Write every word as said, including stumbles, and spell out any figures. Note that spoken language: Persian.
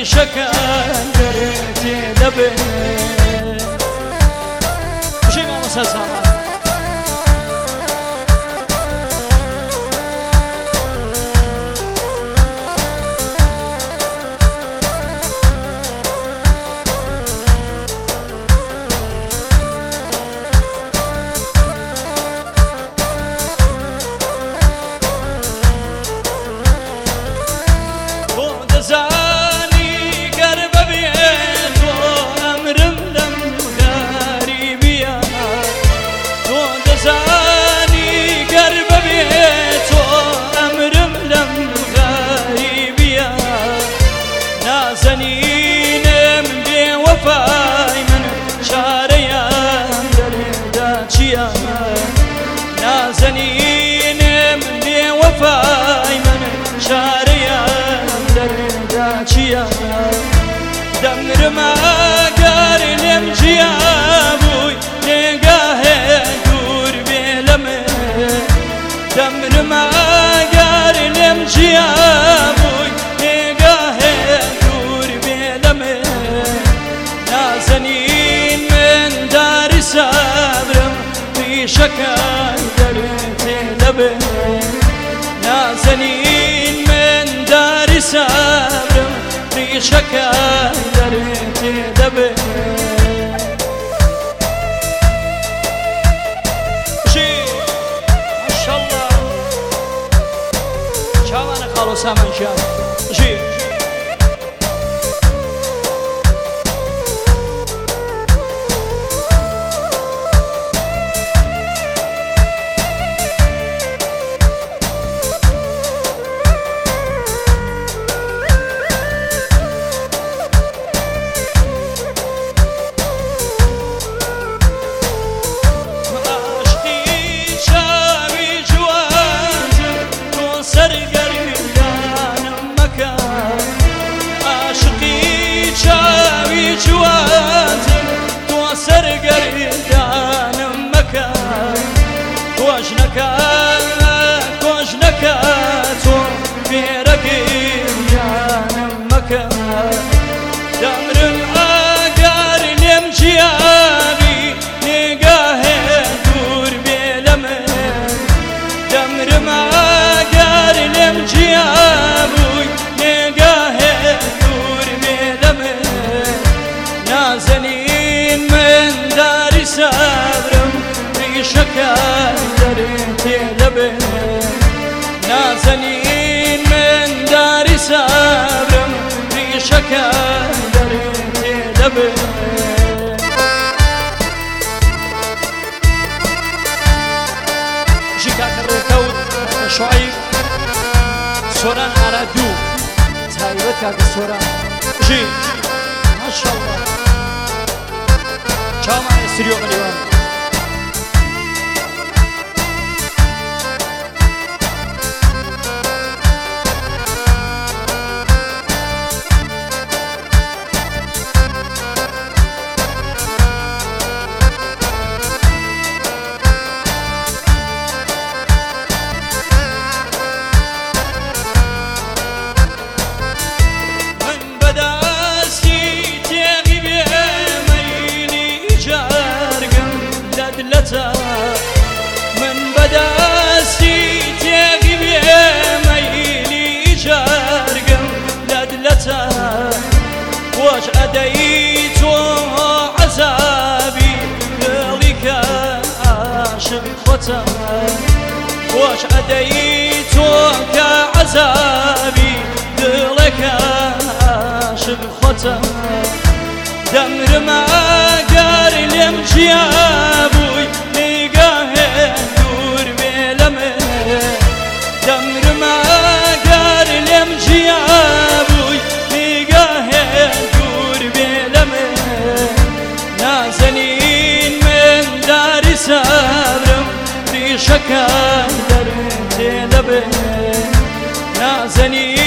شكان درتي لبي وشي ما مسلسل نازنين من وفاي من شاريا درداتشيا دمر ما قار لم جيابوي نقاه دور بلمه دمر ما قار لم جيابوي نقاه دور بلمه نازنين من دار صبرم في شكاي نازنين من دار صبرم ريشك درتي دبي شي ما شاء الله شاوانا خالص من شاء شي دمر الآقار لم جيابي نقاه دور بلمه دمر ما قار لم جيابي نقاه دور بلمه نازنين من دار صبرم ريشك درتي لبه نازنين من دار صبرم ريشك درتي لبه جيكا الركود شعيب سوران أرادو تايبتك سوران جي ما شاء الله شاما يسريو مليون من بداسي تغيب ميلي جارقم لدلتا واش أديت عذابي لك عاشق خطا واش أديت عذابي لك عاشق خطا دمر ما قار لم جيابوي نقاه دور بلمه دمر ما قار لم جيابوي نقاه دور بلمه نازنين من دار صبرم ريشك درتي لبه نازنين